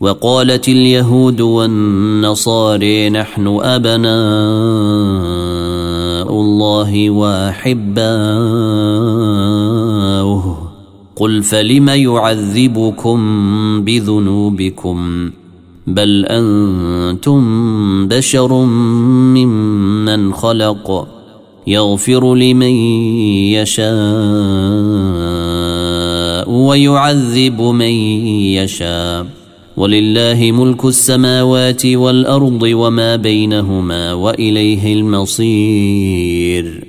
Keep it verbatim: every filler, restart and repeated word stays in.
وقالت اليهود والنصارى نحن أبناء الله وأحباؤه قل فلم يعذبكم بذنوبكم بل أنتم بشر ممن خلق يغفر لمن يشاء ويعذب من يشاء ولله ملك السماوات والأرض وما بينهما وإليه المصير.